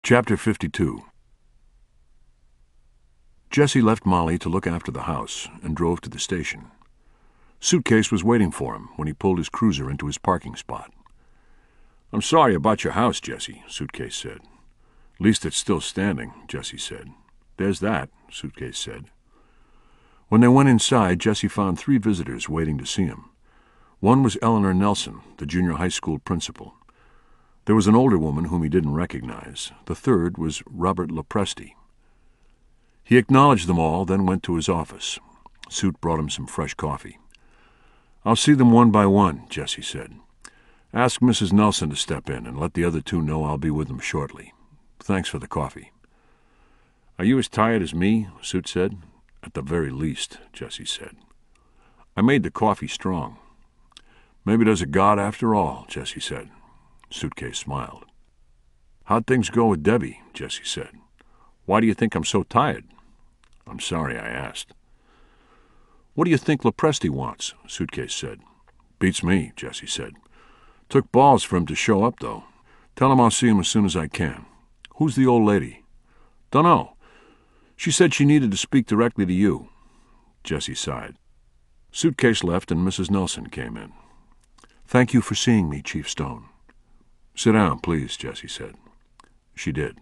Chapter 52. Jesse left Molly to look after the house and drove to the station. Suitcase was waiting for him when he pulled his cruiser into his parking spot. "I'm sorry about your house, Jesse," Suitcase said. "At least it's still standing," Jesse said. "There's that," Suitcase said. When they went inside, Jesse found 3 visitors waiting to see him. One was Eleanor Nelson, the junior high school principal. There was an older woman whom he didn't recognize. The third was Robert Lopresti. He acknowledged them all, then went to his office. Suit brought him some fresh coffee. "I'll see them one by one," Jesse said. "Ask Mrs. Nelson to step in and let the other 2 know I'll be with them shortly. Thanks for the coffee." "Are you as tired as me?" Suit said. "At the very least," Jesse said. "I made the coffee strong." "Maybe there's a God after all," Jesse said. Suitcase smiled. "How'd things go with Debbie?" Jesse said. "Why do you think I'm so tired?" "I'm sorry I asked." "What do you think Lopresti wants?" Suitcase said. "Beats me," Jesse said. "Took balls for him to show up, though. Tell him I'll see him as soon as I can. Who's the old lady?" "Dunno. She said she needed to speak directly to you." Jesse sighed. Suitcase left and Mrs. Nelson came in. "Thank you for seeing me, Chief Stone." "Sit down, please," Jesse said. She did.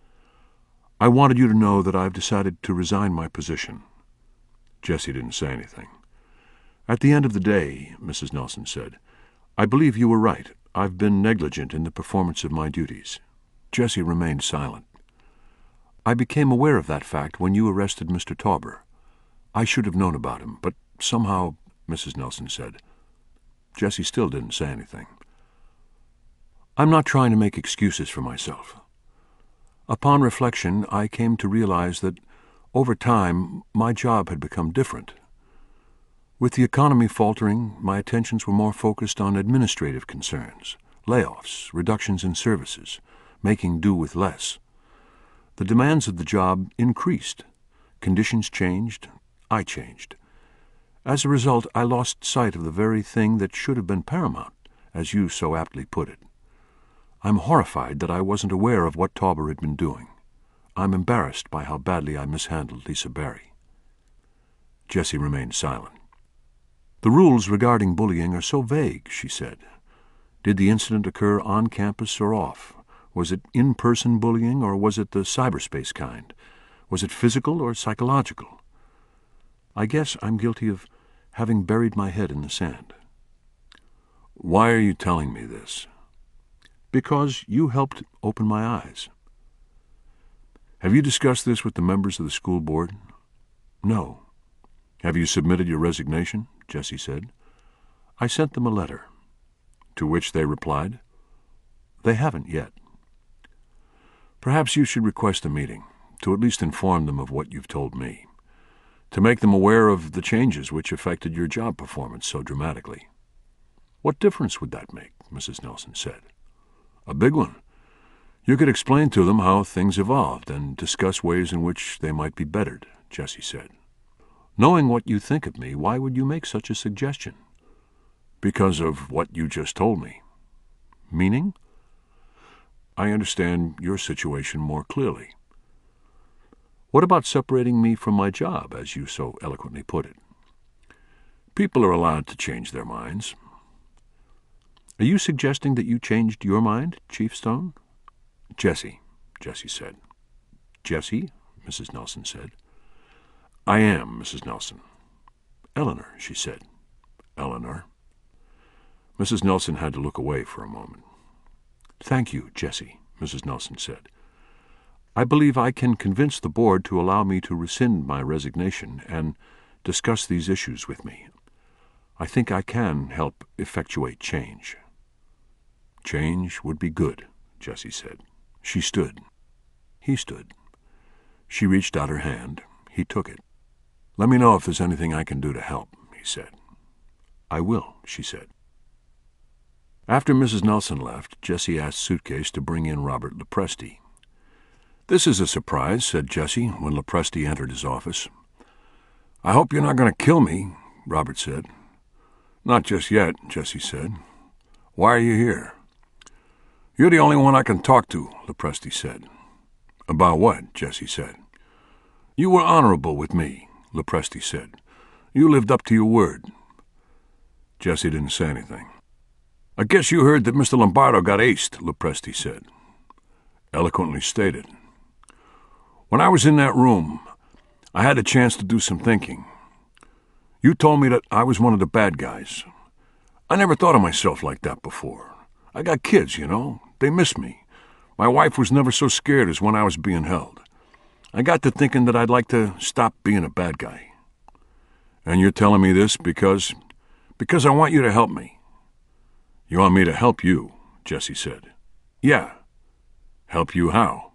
"I wanted you to know that I've decided to resign my position." Jesse didn't say anything. "At the end of the day," Mrs. Nelson said, "I believe you were right. I've been negligent in the performance of my duties." Jesse remained silent. "I became aware of that fact when you arrested Mr. Tauber. I should have known about him, but somehow," Mrs. Nelson said. Jesse still didn't say anything. "I'm not trying to make excuses for myself. Upon reflection, I came to realize that, over time, my job had become different. With the economy faltering, my attentions were more focused on administrative concerns, layoffs, reductions in services, making do with less. The demands of the job increased. Conditions changed. I changed. As a result, I lost sight of the very thing that should have been paramount, as you so aptly put it. I'm horrified that I wasn't aware of what Tauber had been doing. I'm embarrassed by how badly I mishandled Lisa Barry." Jesse remained silent. "The rules regarding bullying are so vague," she said. "Did the incident occur on campus or off? Was it in-person bullying or was it the cyberspace kind? Was it physical or psychological? I guess I'm guilty of having buried my head in the sand." "Why are you telling me this?" "Because you helped open my eyes." "Have you discussed this with the members of the school board?" "No." "Have you submitted your resignation?" Jesse said. "I sent them a letter." "To which they replied?" "They haven't yet." "Perhaps you should request a meeting, to at least inform them of what you've told me, to make them aware of the changes which affected your job performance so dramatically." "What difference would that make?" Mrs. Nelson said. "A big one. You could explain to them how things evolved and discuss ways in which they might be bettered," Jesse said. "Knowing what you think of me, why would you make such a suggestion?" "Because of what you just told me." "Meaning?" "I understand your situation more clearly." "What about separating me from my job, as you so eloquently put it?" "People are allowed to change their minds." "Are you suggesting that you changed your mind, Chief Stone?" "Jesse," Jesse said. "Jesse?" Mrs. Nelson said. "I am, Mrs. Nelson." "Eleanor," she said. "Eleanor." Mrs. Nelson had to look away for a moment. "Thank you, Jesse," Mrs. Nelson said. "I believe I can convince the board to allow me to rescind my resignation and discuss these issues with me. I think I can help effectuate change." "Change would be good," Jesse said. She stood. He stood. She reached out her hand. He took it. "Let me know if there's anything I can do to help," he said. "I will," she said. After Mrs. Nelson left, Jesse asked Suitcase to bring in Robert Lopresti. "This is a surprise," said Jesse when Lopresti entered his office. "I hope you're not going to kill me," Robert said. "Not just yet," Jesse said. "Why are you here?" "You're the only one I can talk to," Lopresti said. About what? Jessie said. You were honorable with me, Lopresti said. You lived up to your word. Jessie didn't say anything. I guess you heard that Mr. Lombardo got aced, Lopresti said. Eloquently stated. When I was in that room, I had a chance to do some thinking. You told me that I was one of the bad guys. I never thought of myself like that before. I got kids, you know. They miss me. My wife was never so scared as when I was being held. I got to thinking that I'd like to stop being a bad guy. And you're telling me this because I want you to help me. You want me to help you, Jessie said. Yeah. Help you how?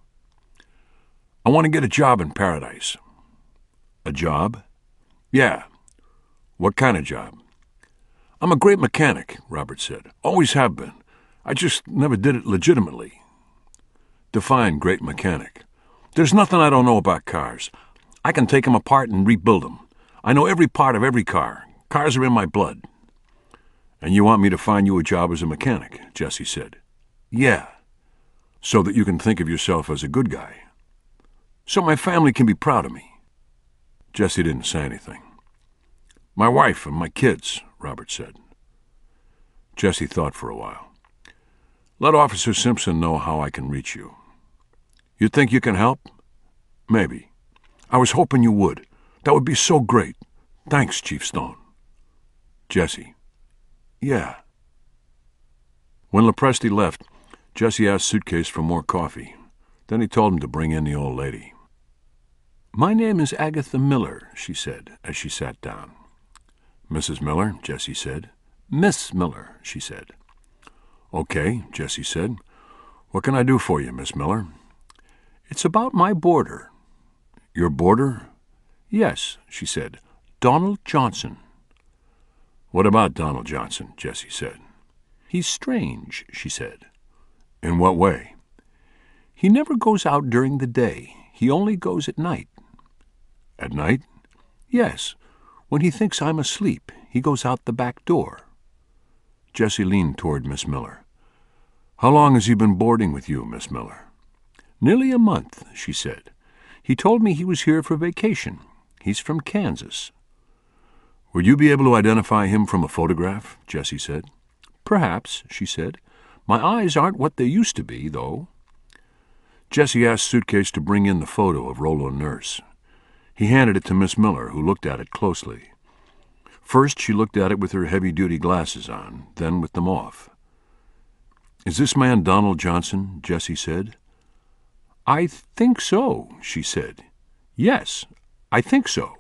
I want to get a job in Paradise. A job? Yeah. What kind of job? I'm a great mechanic, Robert said. Always have been. I just never did it legitimately. Define great mechanic. There's nothing I don't know about cars. I can take them apart and rebuild them. I know every part of every car. Cars are in my blood. And you want me to find you a job as a mechanic, Jessie said. Yeah. So that you can think of yourself as a good guy. So my family can be proud of me. Jessie didn't say anything. My wife and my kids, Robert said. Jessie thought for a while. Let Officer Simpson know how I can reach you. You think you can help? Maybe. I was hoping you would. That would be so great. Thanks, Chief Stone. Jessie. Yeah. When Lopresti left, Jessie asked Suitcase for more coffee. Then he told him to bring in the old lady. My name is Agatha Miller, she said, as she sat down. Mrs. Miller, Jessie said. Miss Miller, she said. Okay, Jessie said. What can I do for you, Miss Miller? It's about my boarder. Your boarder? Yes, she said. Donald Johnson. What about Donald Johnson? Jessie said. He's strange, she said. In what way? He never goes out during the day. He only goes at night. At night? Yes. When he thinks I'm asleep, he goes out the back door. Jessie leaned toward Miss Miller. How long has he been boarding with you, Miss Miller? Nearly a month, she said. He told me he was here for vacation. He's from Kansas. Would you be able to identify him from a photograph? Jessie said. Perhaps, she said. My eyes aren't what they used to be, though. Jessie asked Suitcase to bring in the photo of Rollo Nurse. He handed it to Miss Miller, who looked at it closely. First she looked at it with her heavy-duty glasses on, then with them off. Is this man Donald Johnson? Jessie said. I think so, she said. Yes, I think so.